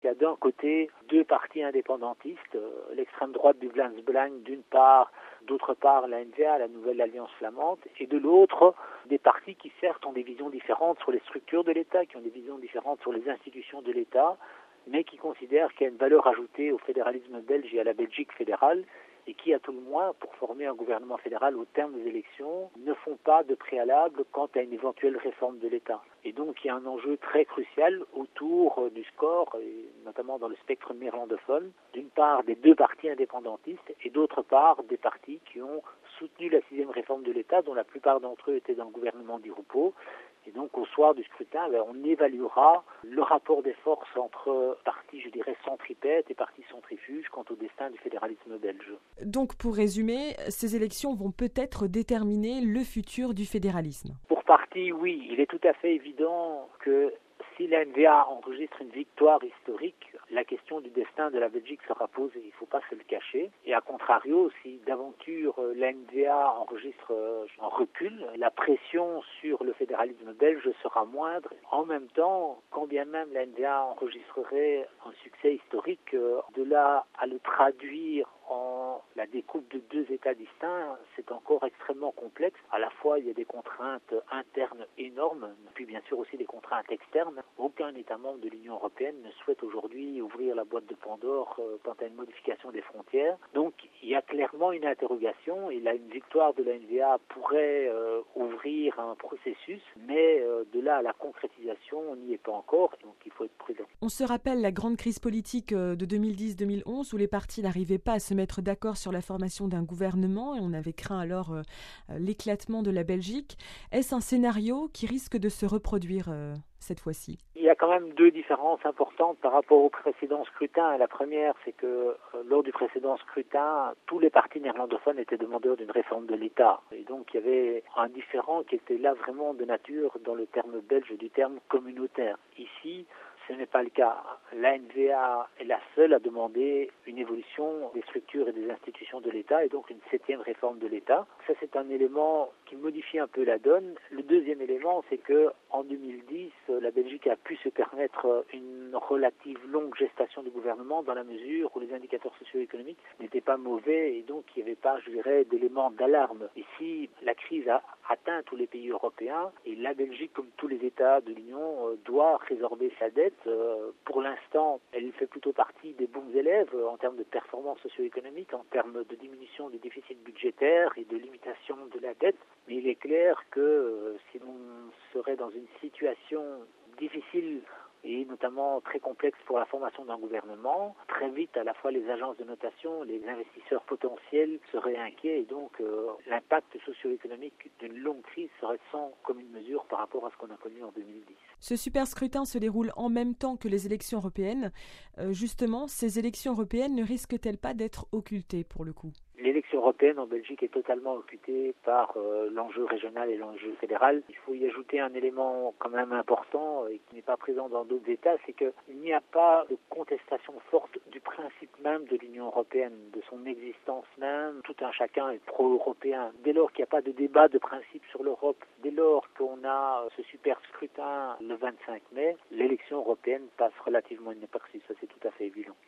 y a d'un côté deux partis indépendantistes, l'extrême droite du Vlaams Belang d'une part, d'autre part la N-VA, la Nouvelle Alliance Flamande, et de l'autre des partis qui certes ont des visions différentes sur les structures de l'État, qui ont des visions différentes sur les institutions de l'État, mais qui considèrent qu'il y a une valeur ajoutée au fédéralisme belge et à la Belgique fédérale, et qui, à tout le moins, pour former un gouvernement fédéral au terme des élections, ne font pas de préalable quant à une éventuelle réforme de l'État. Et donc, il y a un enjeu très crucial autour du score, et notamment dans le spectre néerlandophone, d'une part des deux partis indépendantistes, et d'autre part des partis qui ont soutenu la 6e réforme de l'État, dont la plupart d'entre eux étaient dans le gouvernement Di Rupo. Et donc, au soir du scrutin, on évaluera le rapport des forces entre partis, je dirais, centripètes et partis centrifuges quant au destin du fédéralisme belge. Donc, pour résumer, ces élections vont peut-être déterminer le futur du fédéralisme. Pour partie, oui. Il est tout à fait évident que si la N-VA enregistre une victoire historique, la question du destin de la Belgique sera posée. Il ne faut pas se le cacher. Et à contrario, si d'aventure la N-VA enregistre un recul, la pression sur le fédéralisme belge sera moindre. En même temps, quand bien même la N-VA enregistrerait un succès historique, de là à le traduire en la découpe de deux États distincts, c'est encore extrêmement complexe. À la fois, il y a des contraintes internes énormes, puis bien sûr aussi des contraintes externes. Aucun État membre de l'Union européenne ne souhaite aujourd'hui ouvrir la boîte de Pandore quant à une modification des frontières. Donc, il y a clairement une interrogation, et là, une victoire de la N-VA pourrait ouvrir un processus, mais de là à la concrétisation, on n'y est pas encore, donc il faut être prudent. On se rappelle la grande crise politique de 2010-2011 où les partis n'arrivaient pas à se mettre d'accord sur la formation d'un gouvernement et on avait craint alors l'éclatement de la Belgique. Est-ce un scénario qui risque de se reproduire cette fois-ci ? Il y a quand même deux différences importantes par rapport au précédent scrutin. La première, c'est que lors du précédent scrutin, tous les partis néerlandophones étaient demandeurs d'une réforme de l'État. Et donc, il y avait un différend qui était là vraiment de nature, dans le terme belge, du terme communautaire. Ici, ce n'est pas le cas. La N-VA est la seule à demander une évolution des structures et des institutions de l'État et donc une 7e réforme de l'État. Ça, c'est un élément qui modifie un peu la donne. Le deuxième élément, c'est que en 2010, la Belgique a pu se permettre une relative longue gestation du gouvernement dans la mesure où les indicateurs socio-économiques n'étaient pas mauvais et donc il n'y avait pas, je dirais, d'éléments d'alarme. Ici, la crise a atteint tous les pays européens et la Belgique, comme tous les États de l'Union, doit résorber sa dette. Pour l'instant, elle fait plutôt partie des bons élèves en termes de performance socio-économique, en termes de diminution du déficit budgétaire et de limitation de la dette. Mais il est clair que si l'on serait dans une situation difficile et notamment très complexe pour la formation d'un gouvernement, très vite, à la fois les agences de notation, les investisseurs potentiels seraient inquiets et donc l'impact socio-économique d'une longue crise serait sans commune mesure par rapport à ce qu'on a connu en 2010. Ce super scrutin se déroule en même temps que les élections européennes. Justement, ces élections européennes ne risquent-elles pas d'être occultées pour le coup ? L'élection européenne en Belgique est totalement occupée par l'enjeu régional et l'enjeu fédéral. Il faut y ajouter un élément quand même important et qui n'est pas présent dans d'autres États, c'est qu'il n'y a pas de contestation forte du principe même de l'Union européenne, de son existence même. Tout un chacun est pro-européen. Dès lors qu'il n'y a pas de débat de principe sur l'Europe, dès lors qu'on a ce super scrutin le 25 mai, l'élection européenne passe relativement inaperçue. Ça, c'est tout à fait évident.